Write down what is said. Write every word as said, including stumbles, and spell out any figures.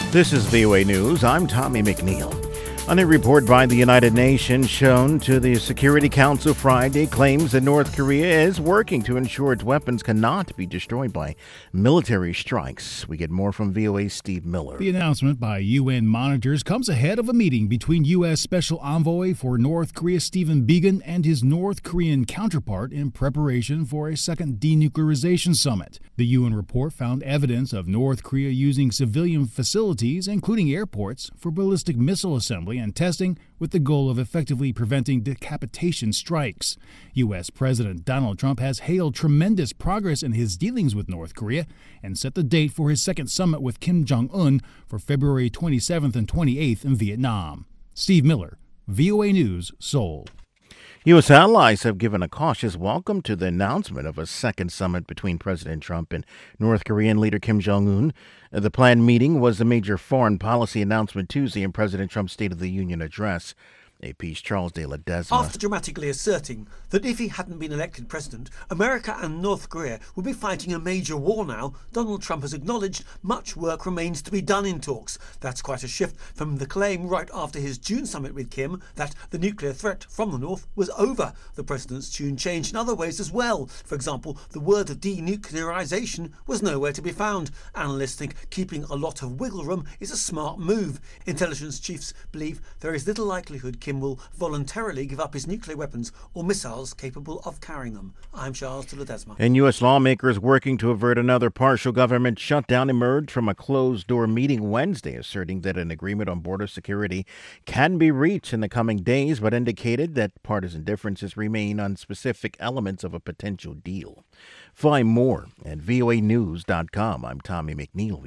This is V O A News. I'm Tommy McNeil. A new report by the United Nations shown to the Security Council Friday claims that North Korea is working to ensure its weapons cannot be destroyed by military strikes. We get more from V O A's Steve Miller. The announcement by U N monitors comes ahead of a meeting between U S. Special Envoy for North Korea Stephen Biegun and his North Korean counterpart in preparation for a second denuclearization summit. The U N report found evidence of North Korea using civilian facilities, including airports, for ballistic missile assembly and testing with the goal of effectively preventing decapitation strikes. U S. President Donald Trump has hailed tremendous progress in his dealings with North Korea and set the date for his second summit with Kim Jong-un for February twenty-seventh and twenty-eighth in Vietnam. Steve Miller, V O A News, Seoul. U S allies have given a cautious welcome to the announcement of a second summit between President Trump and North Korean leader Kim Jong-un. The planned meeting was a major foreign policy announcement Tuesday in President Trump's State of the Union address. A P's Charles de Ledesma. After dramatically asserting that if he hadn't been elected president, America and North Korea would be fighting a major war now, Donald Trump has acknowledged much work remains to be done in talks. That's quite a shift from the claim right after his June summit with Kim that the nuclear threat from the North was over. The president's tune changed in other ways as well. For example, the word denuclearization was nowhere to be found. Analysts think keeping a lot of wiggle room is a smart move. Intelligence chiefs believe there is little likelihood Kim will voluntarily give up his nuclear weapons or missiles capable of carrying them. I'm Charles de Ledesma. And U S lawmakers working to avert another partial government shutdown emerged from a closed-door meeting Wednesday, asserting that an agreement on border security can be reached in the coming days, but indicated that partisan differences remain on specific elements of a potential deal. Find more at V O A news dot com. I'm Tommy McNeil.